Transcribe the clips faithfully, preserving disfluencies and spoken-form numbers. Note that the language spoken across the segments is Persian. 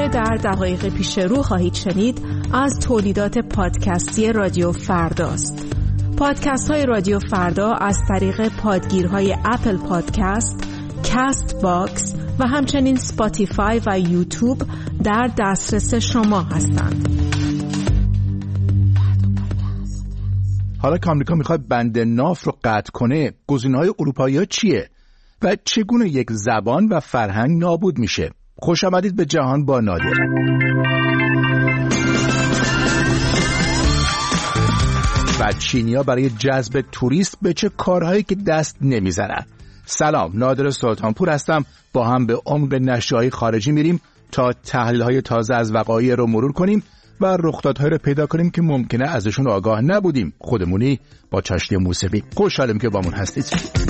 آنچه در دقایق پیش رو خواهید شنید از تولیدات پادکستی رادیو فرداست. پادکست های رادیو فردا از طریق پادگیرهای اپل پادکست، کست باکس و همچنین سپاتیفای و یوتیوب در دسترس شما هستند. حالا که آمریکا میخواد بند ناف رو قطع کنه، گزینه‌های اروپایی‌ها چیه؟ و چگونه یک زبان و فرهنگ نابود میشه؟ خوش آمدید به جهان با نادر. و چینی‌ها برای جذب توریست به چه کارهایی که دست نمیزنن؟ سلام، نادر سلطانپور هستم. با هم به عمق نشریه‌های خارجی میریم تا تحلیل‌های تازه از وقایع رو مرور کنیم و رخدادهایی رو پیدا کنیم که ممکنه ازشون آگاه نبودیم. خودمونی با چاشنی موسیقی. خوشحالم که با من هستید.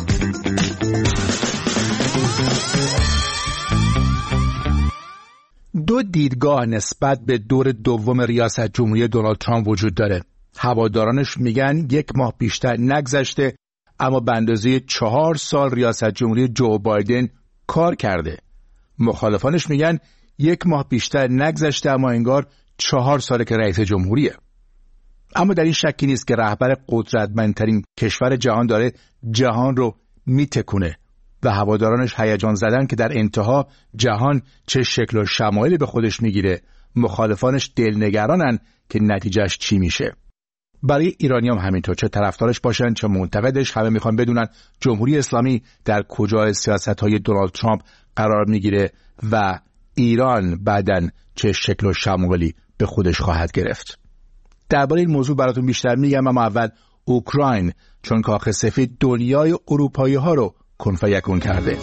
دو دیدگاه نسبت به دور دوم ریاست جمهوری دونالد ترامپ وجود داره. هوادارانش میگن یک ماه بیشتر نگذشته اما به اندازه چهار سال ریاست جمهوری جو بایدن کار کرده. مخالفانش میگن یک ماه بیشتر نگذشته اما انگار چهار ساله که رئیس جمهوریه. اما در این شکی نیست که رهبر قدرتمندترین کشور جهان داره جهان رو میتکونه و هوادارانش هیجان زدن که در انتها جهان چه شکل و شمایلی به خودش میگیره. مخالفانش دلنگرانن که نتیجهش چی میشه. برای ایرانی هم همینطور، چه طرفدارش باشن چه منتقدش، همه میخوان بدونن جمهوری اسلامی در کجای سیاست‌های دونالد ترامپ قرار میگیره و ایران بعداً چه شکل و شمایلی به خودش خواهد گرفت. درباره این موضوع براتون بیشتر میگم، اما اول اوکراین، چون کاخ سفید دنیای اروپایی ها رو کن فیکون کرده.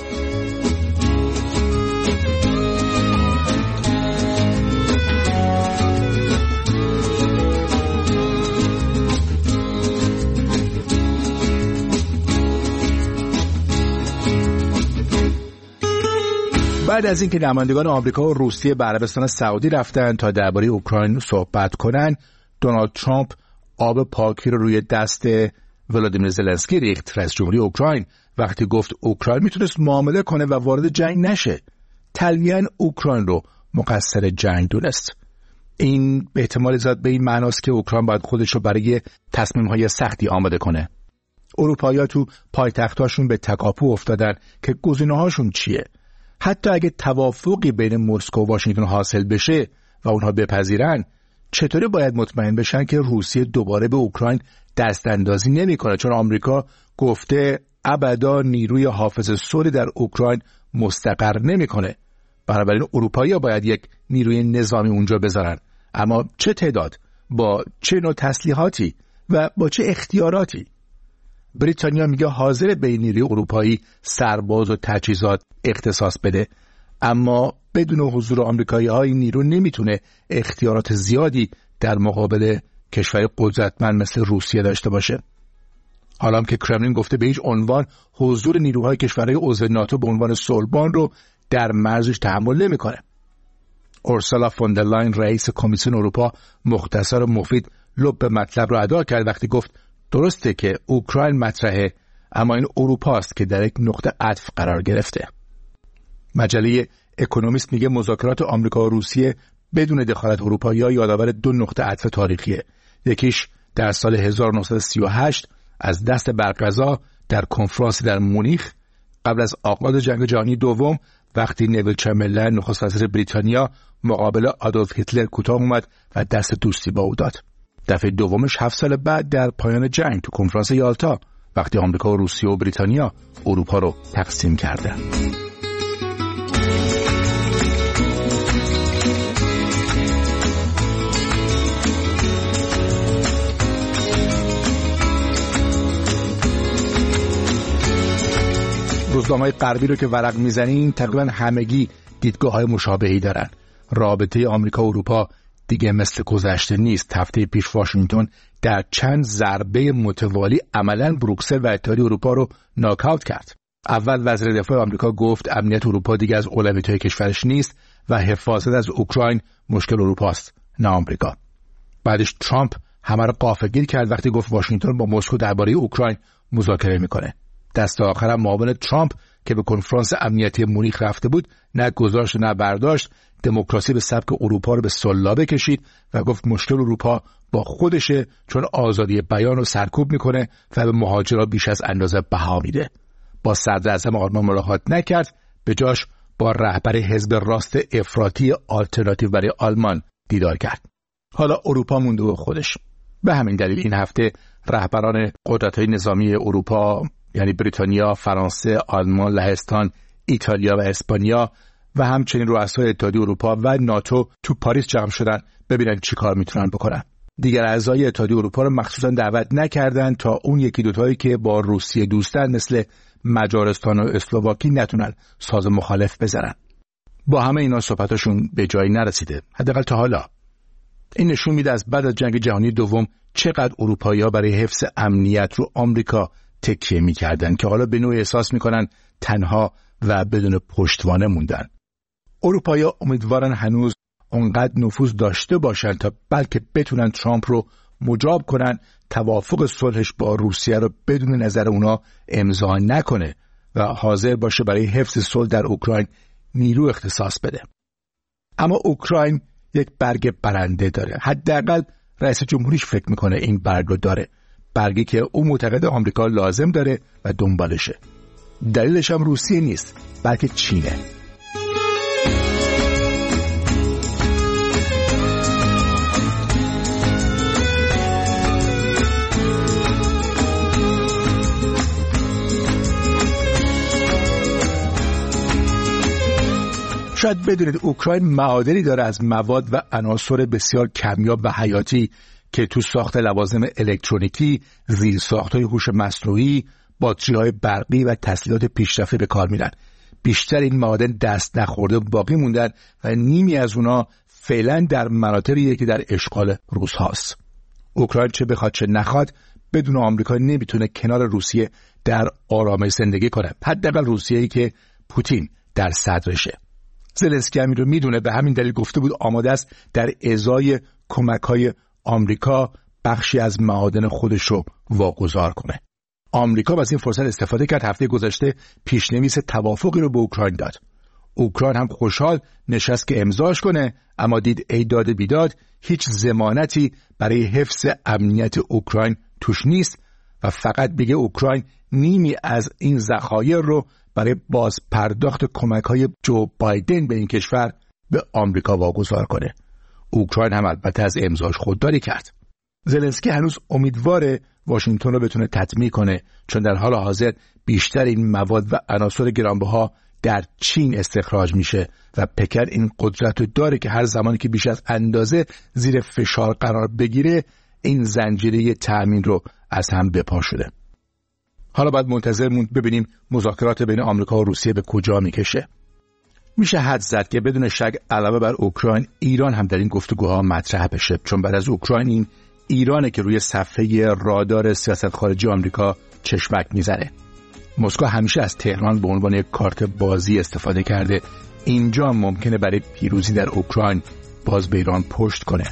بعد از اینکه نمایندگان آمریکا و روسیه به عربستان سعودی رفتن تا درباره اوکراین صحبت کنن، دونالد ترامپ آب پاکی رو روی دست ولادیمیر زلنسکی ریخت، رئیس جمهوری اوکراین، وقتی گفت اوکراین میتونست معامله کنه و وارد جنگ نشه. تلویحاً اوکراین رو مقصر جنگ دونست. این به احتمال زیاد به این معناست که اوکراین باید خودش رو برای تصمیم‌های سختی آماده کنه. اروپایی‌ها تو پایتختاشون به تکاپو افتادن که گزینه‌هاشون چیه. حتی اگه توافقی بین مسکو و واشنگتن حاصل بشه و اونها بپذیرن، چطوری باید مطمئن بشن که روسیه دوباره به اوکراین دست اندازی نمی‌کنه؟ چون آمریکا گفته ابدا نیروی حافظ صلح در اوکراین مستقر نمی‌کنه. بنابراین اروپایی‌ها باید یک نیروی نظامی اونجا بذارن. اما چه تعداد، با چه نوع تسلیحاتی و با چه اختیاراتی؟ بریتانیا میگه حاضر به نیروی اروپایی سرباز و تجهیزات اختصاص بده، اما بدون حضور آمریکایی‌ها این نیرو نمیتونه اختیارات زیادی در مقابل کشور قدرتمند مثل روسیه داشته باشه. حالا هم که کرملین گفته به هیچ عنوان حضور نیروهای کشورهای عضو ناتو به عنوان صلحبان رو در مرزش تحمل نمیکنه. اورسولا فون در لاین رئیس کمیسیون اروپا مختصر و مفید لب مطلب رو ادا کرد وقتی گفت درسته که اوکراین مطرحه، اما این اروپاست که در یک نقطه عطف قرار گرفته. مجله اکونومیست میگه مذاکرات آمریکا و روسیه بدون دخالت اروپایی‌ها یادآور دو نقطه عطف تاریخیه. یکیش در سال هزار و نهصد و سی و هشت از دست برقضا در کنفرانس در مونیخ قبل از آغاز جنگ جهانی دوم، وقتی نیویل چمبرلین نخست وزیر بریتانیا مقابل آدولف هیتلر کوتاه اومد و دست دوستی با او داد. دفعه دومش هفت سال بعد در پایان جنگ تو کنفرانس یالتا، وقتی آمریکا و روسیه و بریتانیا اروپا رو تقسیم کردن. روزنامه‌های غربی رو که ورق میزنین تقریبا همگی دیدگاه‌های مشابهی دارن. رابطه آمریکا و اروپا دیگه مثل گذشته نیست. هفته پیش واشنگتن در چند ضربه متوالی عملاً بروکسل و اتحادیه اروپا رو ناکاوت کرد. اول وزیر دفاع آمریکا گفت امنیت اروپا دیگه از اولویت‌های کشورش نیست و حفاظت از اوکراین مشکل اروپاست، نه آمریکا. بعدش ترامپ همه رو غافلگیر کرد وقتی گفت واشنگتن با مسکو درباره اوکراین مذاکره میکنه. دست آخرم معاون ترامپ که به کنفرانس امنیتی مونیخ رفته بود، نه گذاشت نه برداشت، دموکراسی به سبک اروپا رو به سلابه کشید و گفت مشکل اروپا با خودشه، چون آزادی بیان رو سرکوب میکنه و به مهاجرا بیش از اندازه بها میده. با صدر اعظم آلمان ملاقات نکرد، به جاش با رهبر حزب راست افراطی آلترناتیو برای آلمان دیدار کرد. حالا اروپا مونده به خودش. به همین دلیل این هفته رهبران قدرت‌های نظامی اروپا، یعنی بریتانیا، فرانسه، آلمان، لهستان، ایتالیا و اسپانیا و همچنین رؤسای اتحادیه اروپا و ناتو تو پاریس جمع شدن ببینن چی کار میتونن بکنن. دیگر اعضای اتحادیه اروپا رو مخصوصا دعوت نکردن تا اون یکی دوتایی که با روسیه دوستن مثل مجارستان و اسلواکی نتونن ساز مخالف بزنن. با همه اینا صحبتاشون به جایی نرسیده، حداقل تا حالا. این نشون میده از بعد از جنگ جهانی دوم چقدر اروپایی‌ها برای حفظ امنیت رو آمریکا تکیه می‌کردن که حالا به نوعی احساس می‌کنن تنها و بدون پشتوانه موندن. اروپایی‌ها امیدوارن هنوز اونقدر نفوذ داشته باشن تا بلکه بتونن ترامپ رو مجاب کنن توافق صلحش با روسیه رو بدون نظر اونا امضا نکنه و حاضر باشه برای حفظ صلح در اوکراین نیرو اختصاص بده. اما اوکراین یک برگ برنده داره. حداقل رئیس جمهوریش فکر میکنه این برگ رو داره. برگی که او معتقد آمریکا لازم داره و دنبالشه. دلیلش هم روسیه نیست، بلکه چینه. شاید بدونید اوکراین معادنی داره از مواد و عناصر بسیار کمیاب و حیاتی که تو ساخت لوازم الکترونیکی، زیرساخت‌های هوش مصنوعی، باتری‌های برقی و تسلیحات پیشرفته به کار میرن. بیشتر این معادن دست نخورده باقی موندن و نیمی از اونا فعلا در مناطقیه که در اشغال روس هاست. اوکراین چه بخواد چه نخواد بدون آمریکا نمیتونه کنار روسیه در آرامش زندگی کنه. حداقل روسیه‌ای که پوتین در صدرشه. زلنسکی همین رو میدونه، به همین دلیل گفته بود آماده است در ازای کمک‌های آمریکا بخشی از معادن خودش رو واگذار کنه. آمریکا از این فرصت استفاده کرد، هفته گذشته پیشنویس توافقی رو به اوکراین داد. اوکراین هم خوشحال نشست که امضاش کنه، اما دید ای داد بیداد هیچ ضمانتی برای حفظ امنیت اوکراین توش نیست و فقط بگه اوکراین نیمی از این ذخایر رو برای باز پرداخت کمک‌های جو بایدن به این کشور به آمریکا واگذار کنه. اوکراین هم البته از امضاش خودداری کرد. زلنسکی هنوز امیدواره واشنگتن رو بتونه تطمیع کنه، چون در حال حاضر بیشتر این مواد و عناصر گرانبها در چین استخراج میشه و پکن این قدرت رو داره که هر زمانی که بیش از اندازه زیر فشار قرار بگیره این زنجیره تأمین رو از هم بپا شده. حالا باید منتظر موند ببینیم مذاکرات بین آمریکا و روسیه به کجا میکشه. میشه حد زد که بدون شک علاوه بر اوکراین، ایران هم در این گفتگوها مطرح بشه، چون بعد از اوکراین این ایرانه که روی صفحه رادار سیاست خارجی آمریکا چشمک میزنه. مسکو همیشه از تهران به عنوان یک کارت بازی استفاده کرده. اینجا ممکنه برای پیروزی در اوکراین باز به ایران پشت کنه.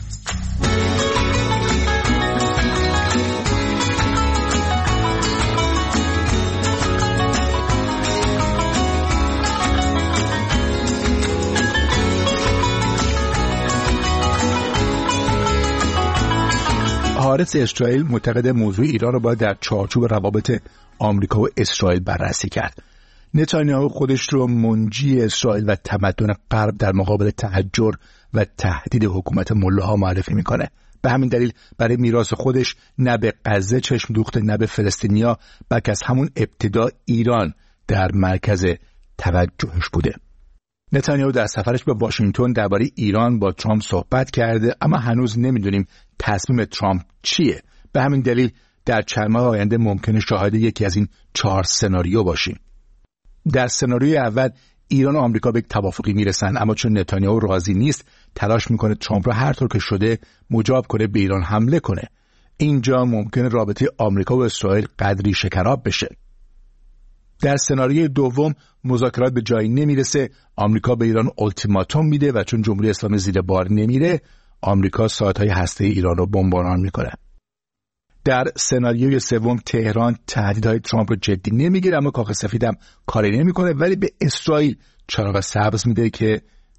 حارس اسرائیل معتقد موضوع ایران رو باید در چارچوب روابط آمریکا و اسرائیل بررسی کرد. نتانیاهو خودش رو منجی اسرائیل و تمدن غرب در مقابل تحجر و تهدید حکومت ملاها معرفی میکنه. به همین دلیل برای میراث خودش نه به غزه چشم دوخته نه به فلسطینیا، بلکه از همون ابتدا ایران در مرکز توجهش بوده. نتانیاهو در سفرش به واشنگتن درباره ایران با ترامپ صحبت کرده، اما هنوز نمیدونیم تصمیم ترامپ چیه. به همین دلیل در چند ماه آینده ممکنه شاهد یکی از این چهار سناریو باشیم. در سناریوی اول ایران و آمریکا به توافقی میرسن، اما چون نتانیاهو راضی نیست تلاش میکنه ترامپ را هر طور که شده مجاب کنه به ایران حمله کنه. اینجا ممکنه رابطه آمریکا و اسرائیل قدری شکراب بشه. در سناریوی دوم مذاکرات به جایی نمیرسه، آمریکا به ایران التیماتوم میده و چون جمهوری اسلامی زیر بار نمیره آمریکا ساعت‌های هسته‌ای ایران رو بمباران میکنه. در سناریوی سوم تهران تهدیدهای ترامپ رو جدی نمیگیره، اما کاخ سفید هم کاری نمیکنه، ولی به اسرائیل چراغ سبز میده که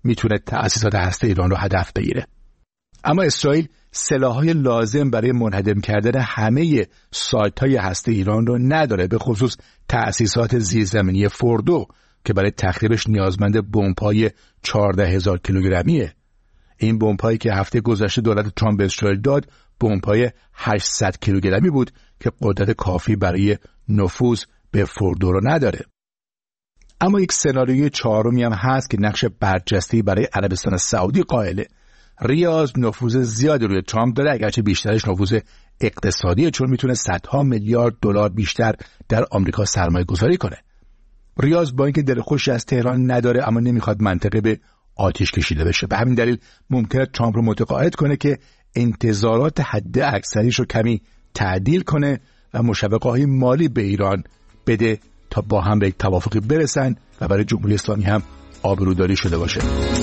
میتونه تأسیسات هسته ایران رو هدف بگیره. اما اسرائیل سلاح‌های لازم برای منهدم کردن همه سایت‌های هسته ایران رو نداره، به خصوص تأسیسات زیرزمینی فوردو که برای تخریبش نیازمند بمب‌های چهارده هزار کیلوگرمیه. این بمب‌هایی که هفته گذشته دولت ترامپ به اسرائیل داد بمب‌های هشتصد کیلوگرمی بود که قدرت کافی برای نفوذ به فوردو رو نداره. اما یک سناریوی چهارمی هم هست که نقش برجسته‌ای برای عربستان سعودی قائله. ریاض نفوذ زیادی روی ترامپ داره، اگرچه بیشترش نفوذ اقتصادیه، چون میتونه صدها میلیارد دلار بیشتر در آمریکا سرمایه گذاری کنه. ریاض با اینکه دل خوشی از تهران نداره اما نمیخواد منطقه به آتش کشیده بشه. به همین دلیل ممکنه ترامپ رو متقاعد کنه که انتظارات حد اکثریش رو کمی تعدیل کنه و مشوقه‌های مالی به ایران بده تا با هم به یک توافقی برسن و برای جمهوری اسلامی هم آبروداری شده باشه.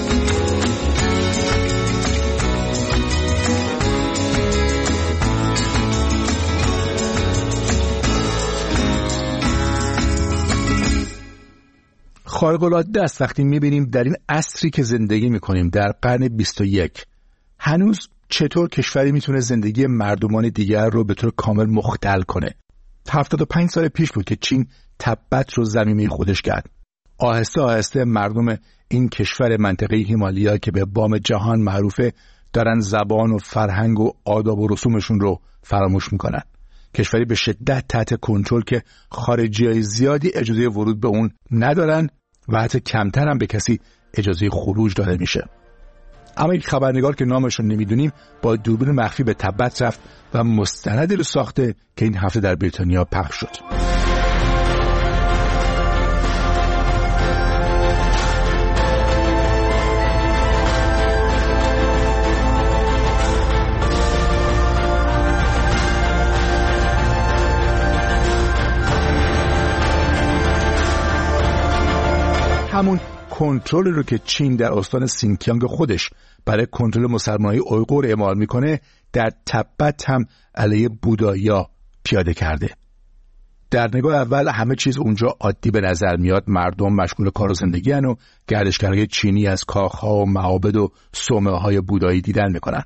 خارق‌العاده است وقتی می‌بینیم در این عصری که زندگی می‌کنیم در قرن بیست و یک هنوز چطور کشوری میتونه زندگی مردمان دیگر رو به طور کامل مختل کنه. هفتاد و پنج سال پیش بود که چین تبت رو زمینه خودش کرد. آهسته آهسته مردم این کشور منطقه هیمالیا که به بام جهان معروفه دارن زبان و فرهنگ و آداب و رسومشون رو فراموش میکنن. کشوری به شدت تحت کنترل که خارجیای زیادی اجازه ورود به اون ندارن و حتی کمتر هم به کسی اجازه خروج داده میشه. اما یک خبرنگار که نامش رو نمیدونیم با دوربین مخفی به تبت رفت و مستندی رو ساخته که این هفته در بریتانیا پخش شد. همون کنترل رو که چین در استان سینکیانگ خودش برای کنترل مسلمانای اویغور اعمال میکنه در تبت هم علیه بودایا پیاده کرده. در نگاه اول همه چیز اونجا عادی به نظر میاد، مردم مشغول کار و زندگی هن و گردشگرای چینی از کاخها و معابد و صومعه‌های بودایی دیدن میکنن.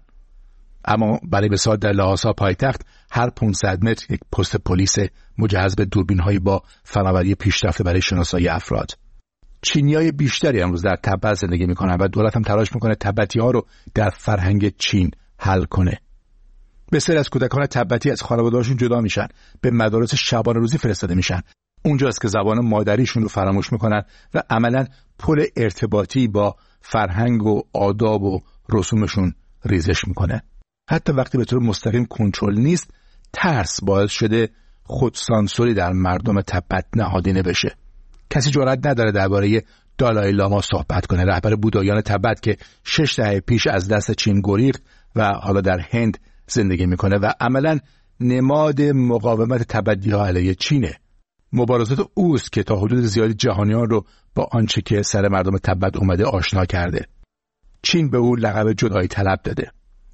اما برای مثال در لاهاسا پایتخت هر پانصد متر یک پست پلیس مجهز به دوربین‌هایی با فناوری پیشرفته برای شناسایی افراد. چینیای بیشتری امروز در تبت زندگی میکنن و دولت هم تلاش میکنه تبتی ها رو در فرهنگ چین حل کنه. بسیاری از کودکان تبتی از خانواده‌هاشون جدا میشن، به مدارس شبانه روزی فرستاده میشن. اونجاست که زبان مادریشون رو فراموش میکنن و عملاً پل ارتباطی با فرهنگ و آداب و رسومشون ریزش میکنه. حتی وقتی به طور مستقیم کنترل نیست، ترس باعث شده خودسانسوری در مردم تبت نهادینه بشه. کسی جرئت نداره درباره دالای لاما صحبت کنه، رهبر بودایان تبت که شش دهه پیش از دست چین گریخت و حالا در هند زندگی میکنه و عملاً نماد مقاومت تبتی‌ها علیه چینه. مبارزات اوست که تا حدود زیادی جهانیان رو با آنچه که سر مردم تبت اومده آشنا کرده. چین به او لقب جدایی طلب داده.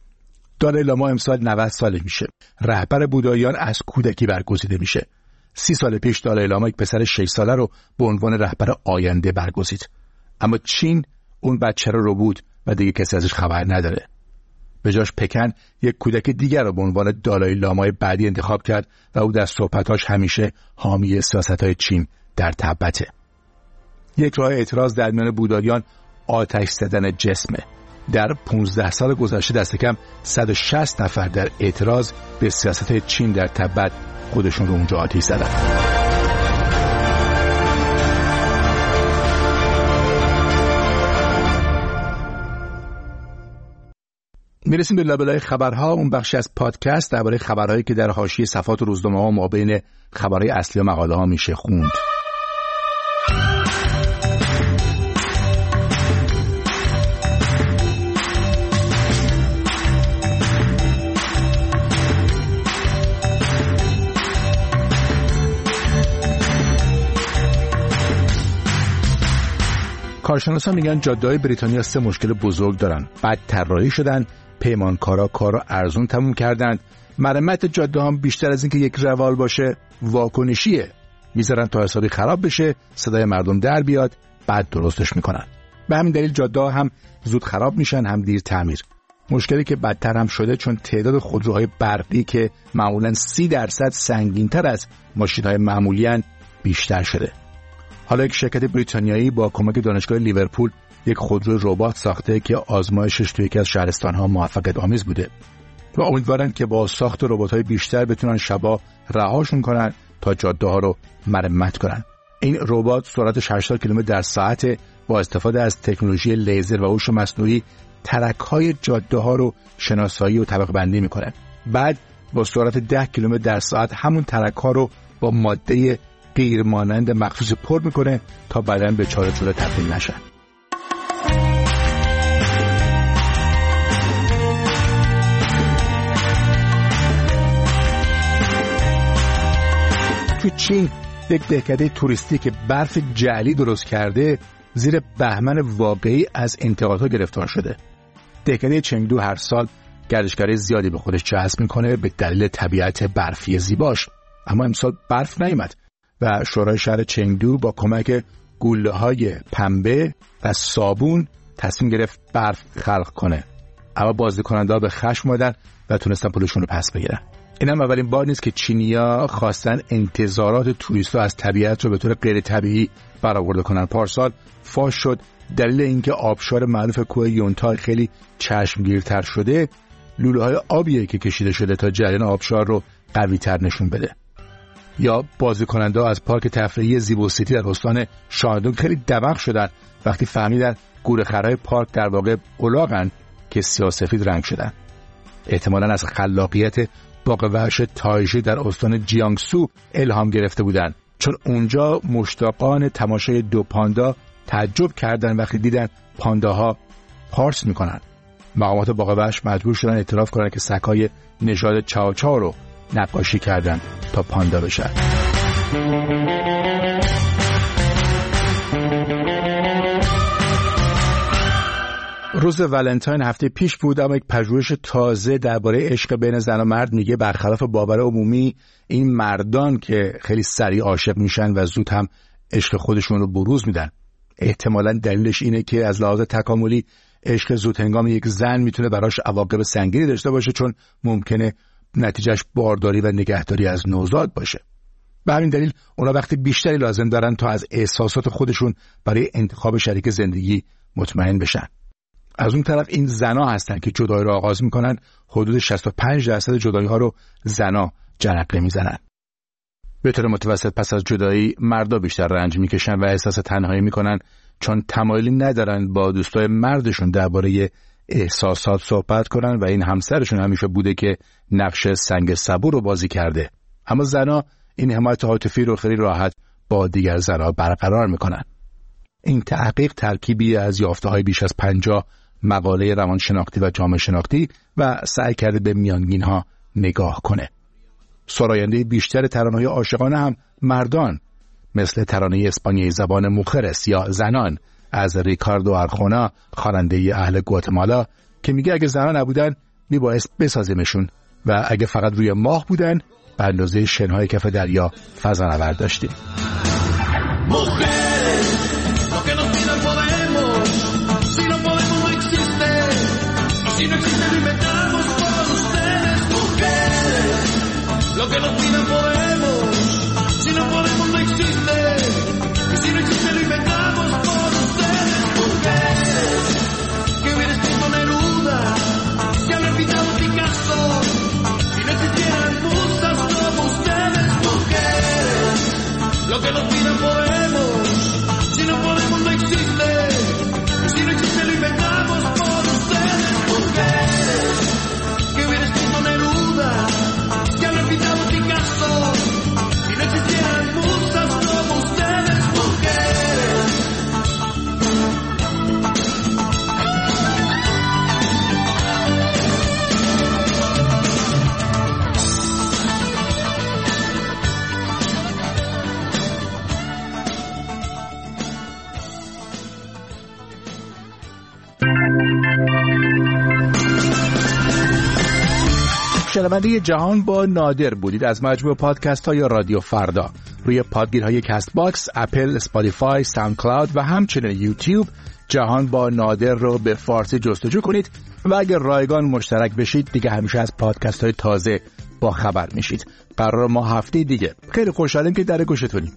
دالای لاما امسال نود ساله میشه. رهبر بودایان از کودکی برگزیده میشه. سی سال پیش دالای لاما یک پسر شش ساله رو به عنوان رهبر آینده برگزید. اما چین اون بچه رو بود و دیگه کسی ازش خبر نداره. به جاش پکن یک کودک دیگر رو به عنوان دالای لامای بعدی انتخاب کرد و او در صحبتاش همیشه حامی سیاست‌های چین در تبته. یک راه اعتراض در میان بودایان آتش زدن جسمه. در پانزده سال گذشته دست کم صد و شصت نفر در اعتراض به سیاست‌های چین در تبت خودشون رو اونجا آتش زدن. میرسیم به لابلای خبرها، اون بخشی از پادکست درباره خبرهایی که در حاشیه صفحات روزنامه‌ها ما بین خبرهای اصلی و مقاله‌ها میشه خوند. کارشناسان میگن جاده‌های بریتانیا سه مشکل بزرگ دارن. بد طراحی شدن، پیمانکارا کار رو ارزون تموم کردن. مرمت جاده هم بیشتر از این که یک روال باشه واکنشیه. میذارن تا حسابی خراب بشه، صدای مردم در بیاد، بعد درستش میکنن. به همین دلیل جاده‌ها هم زود خراب میشن، هم دیر تعمیر. مشکلی که بدتر هم شده چون تعداد خودروهای برقی که معمولاً سی درصد سنگین‌تر از ماشین‌های معمولی ان بیشتر شده. حالا یک شرکت بریتانیایی با کمک دانشگاه لیورپول یک خودرو ربات ساخته که آزمایشش توی یکی از شهرستان‌ها موفقیت آمیز بوده و امیدوارن که با ساخت ربات‌های بیشتر بتونن شبا رهاشون کنن تا جاده‌ها رو مرمت کنن. این ربات سرعتش هشتاد کیلومتر در ساعت با استفاده از تکنولوژی لیزر و هوش مصنوعی ترک‌های جاده‌ها رو شناسایی و طبقه بندی می‌کنه. بعد با سرعت ده کیلومتر در ساعت همون ترک‌ها رو با ماده غیر مانند مخصوص پر می‌کنه تا بعداً به چاره‌چوره تبدیل نشن. تو چین یک دهکده توریستی که برف جعلی درست کرده زیر بهمن واقعی از انتقادها گرفتار شده. دهکده چنگدو هر سال گردشگرای زیادی به خودش جذب میکنه به دلیل طبیعت برفی زیباش، اما امسال برف نیامد و شورای شهر چنگدو با کمک گوله‌های پنبه و صابون تصمیم گرفت برف خلق کنه، اما بازدیدکننده‌ها به خشم اومدن و تونستن پولشون رو پس بگیرن. این هم اولین بار نیست که چینی‌ها خواستن انتظارات توریست‌ها از طبیعت رو به طور غیر طبیعی برآورده کنن. پارسال فاش شد دلیل اینکه آبشار معروف کوه یونتای خیلی چشمگیرتر شده، لوله‌های آبیه که کشیده شده تا جریان آبشار رو قوی‌تر نشون بده. یا بازدیدکننده‌ها از پارک تفریحی زیبوسیتی در استان شاندونگ خیلی دماغ شدن وقتی فهمیدن گورخرهای پارک در واقع الاغن که سیاه‌سفید رنگ شدن. احتمالاً از خلاقیت باغ وحش تایژی در استان جیانگسو الهام گرفته بودند، چون اونجا مشتاقان تماشای دو پاندا تعجب کردن وقتی دیدن پانداها پارس میکنن. مقامات باغ وحش مجبور شدن اعتراف کنن که سگ‌های نژاد چاو چاو رو نقاشی کردن تا پاندا بشن. روز ولنتاین هفته پیش بود، اما یک پژوهش تازه درباره عشق بین زن و مرد میگه برخلاف باور عمومی این مردان که خیلی سریع عاشق میشن و زود هم عشق خودشون رو بروز میدن. احتمالاً دلیلش اینه که از لحاظ تکاملی عشق زود هنگام یک زن میتونه براش عواقب سنگینی داشته باشه، چون ممکنه نتیجهش بارداری و نگهداری از نوزاد باشه. به همین دلیل اونا وقتی بیشتری لازم دارن تا از احساسات خودشون برای انتخاب شریک زندگی مطمئن بشن. از اون طرف این زنا هستن که جدایی رو آغاز میکنن. حدود شصت و پنج درصد جدایی ها رو زنا جرقه میزنن. به طور متوسط پس از جدایی مردا بیشتر رنج میکشن و احساس تنهایی میکنن، چون تمایلی ندارن با دوستای مردشون درباره احساسات صحبت کنن و این همسرشون همیشه بوده که نقش سنگ صبور رو بازی کرده. اما زنا این حمایت عاطفی رو خیلی راحت با دیگر زنا برقرار میکنن. این تحقیق ترکیبی از یافته‌های بیش از پنجاه مقاله روانشناختی و جامعه شناختی و سعی کرده به میانگین‌ها نگاه کنه. سراینده بیشتر ترانه‌های عاشقانه هم مردان، مثل ترانه اسپانیایی زبان موخرس یا زنان از ریکاردو آرخونا، خواننده اهل گواتمالا، که میگه اگه زنان نبودن میبایست بسازیمشون و اگه فقط روی ماه بودن به اندازه شنهای کف دریا فضانورد داشتیم. Lo que nos piden podemos, si no podemos no existe, y si no existe lo inventamos por ustedes, mujeres, que hubiera escrito Neruda, que habría pintado Picasso, si no existieran musas como ustedes, mujeres, lo que nos piden podemos, si no podemos no existe, y si no existe lo inventamos por ustedes, mujeres, que hubiera escrito Neruda, que habría pintado Picasso, si no existieran musas como ustedes, mujeres. شنونده جهان با نادر بودید از مجموعه پادکست های رادیو فردا. روی پادگیرهای کست باکس، اپل، اسپاتیفای، ساوند کلاود و همچنین یوتیوب جهان با نادر رو به فارسی جستجو کنید و اگر رایگان مشترک بشید دیگه همیشه از پادکست های تازه با خبر میشید. قرار ما هفته دیگه. خیلی خوشحالیم که در گوشتونیم.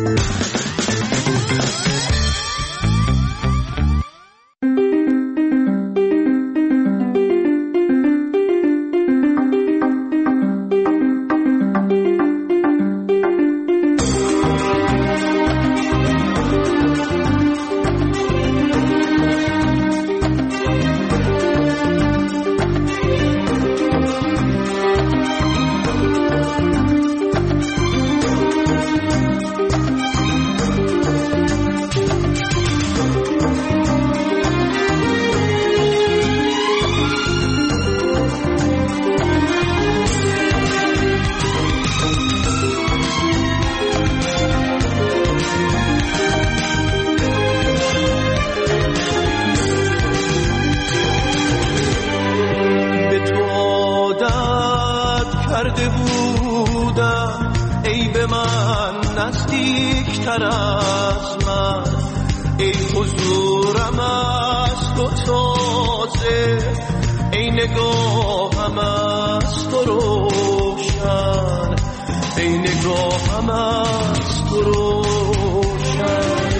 کرده بودم ای به من نزدیک تر از من، ای حضورم از تو تازه، ای نگاهم از تو روشن، ای نگاهم از تو روشن.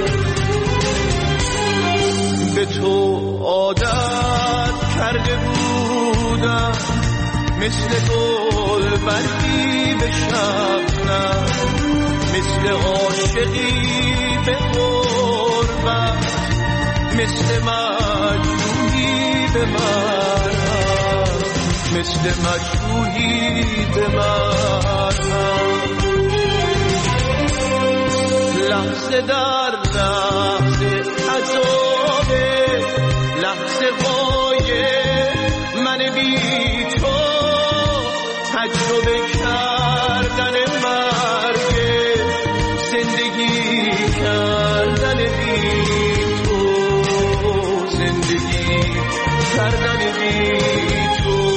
به تو عادت کرده بودم مثل گل برگی به شبنم، مثل عاشقی به غربت، مثل مجروحی به مرهم، مثل مجروحی به مرهم. لحظه در لحظه عذابه، لحظه های من بی تو، تجربه کردن مرگ، زندگی کردن بی تو، زندگی کردن بی تو.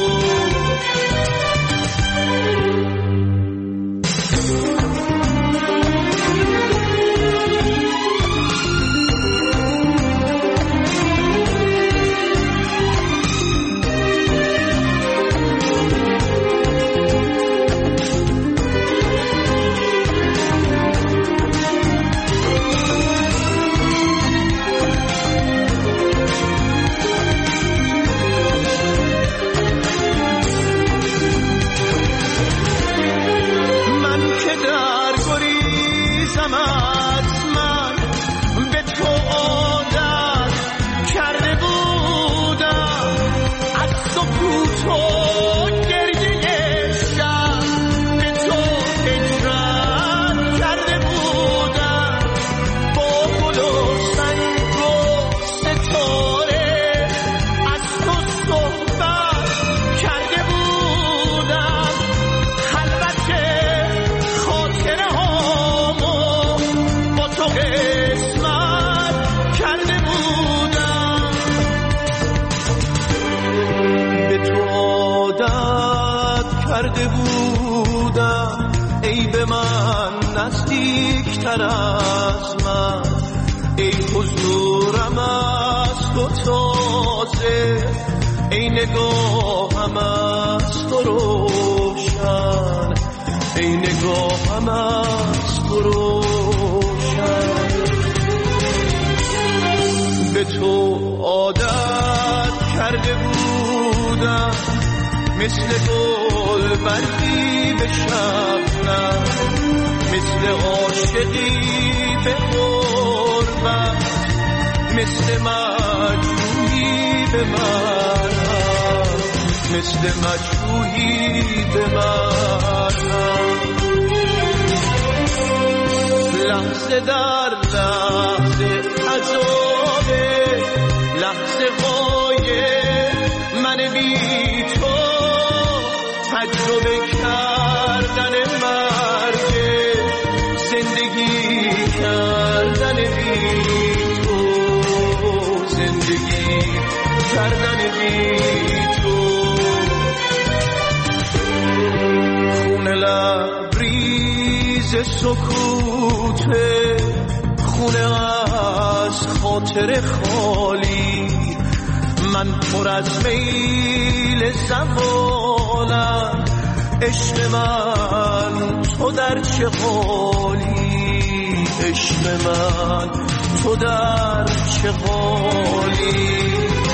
کرده بودم ای به من نزدیک تر از من، ای حضورم از تو تازه، ای نگاهم از تو روشن، ای نگاهم از تو روشن. به تو عادت کرده بودم مثل گل برگی به شبنم، مثل عاشقی به غربت، مثل مجروحی به مرهم، مثل مجروحی به مرهم. لحظه در لحظه عذابه، لحظه های من بی تو، تجربه کردن مرگ، زندگی کردن بی تو، زندگی کردن بی تو. خون لبریز سکوته، خونه از خاطر خالی، من پر از میل زمانم. عشق من تو در چه حالی، عشق من تو در چه حالی.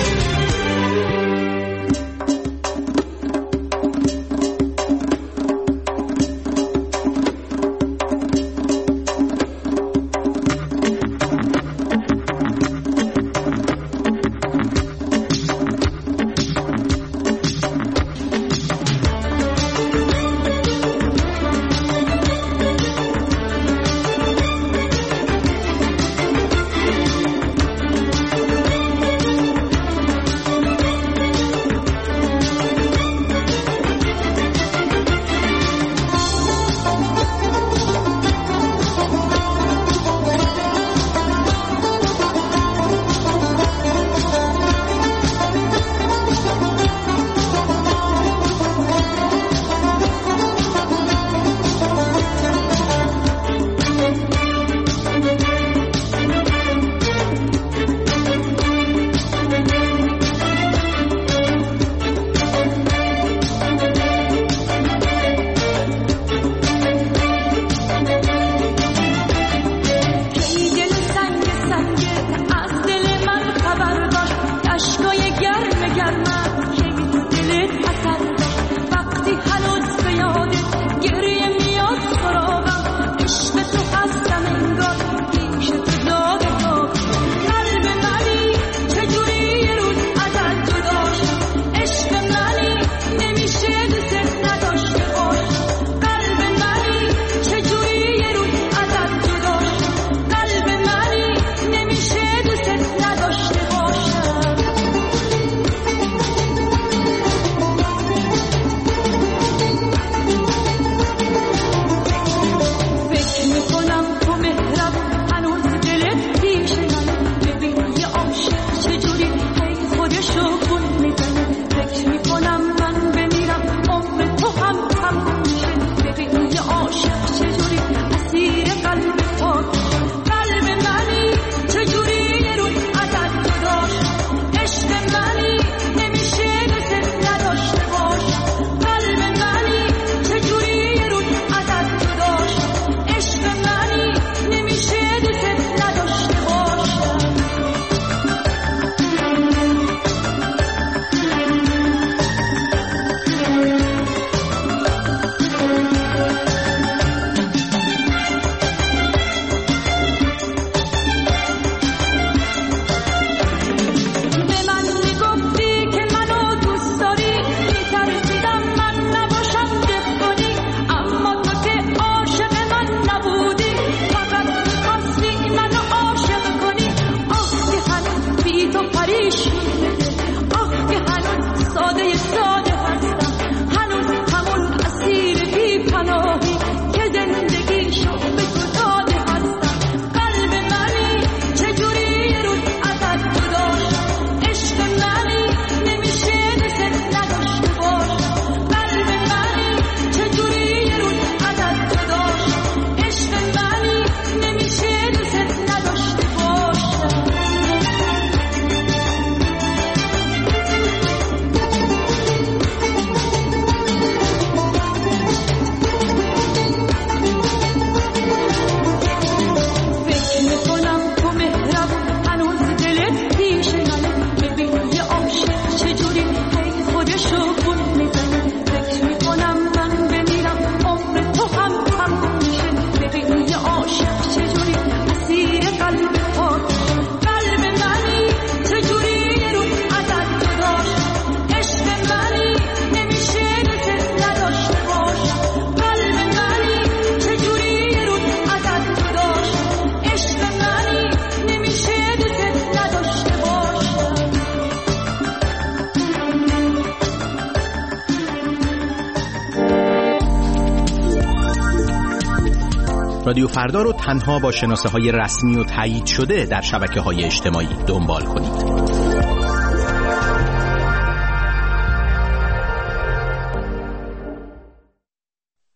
رادیو فردا رو تنها با شناسه های رسمی و تایید شده در شبکه های اجتماعی دنبال کنید.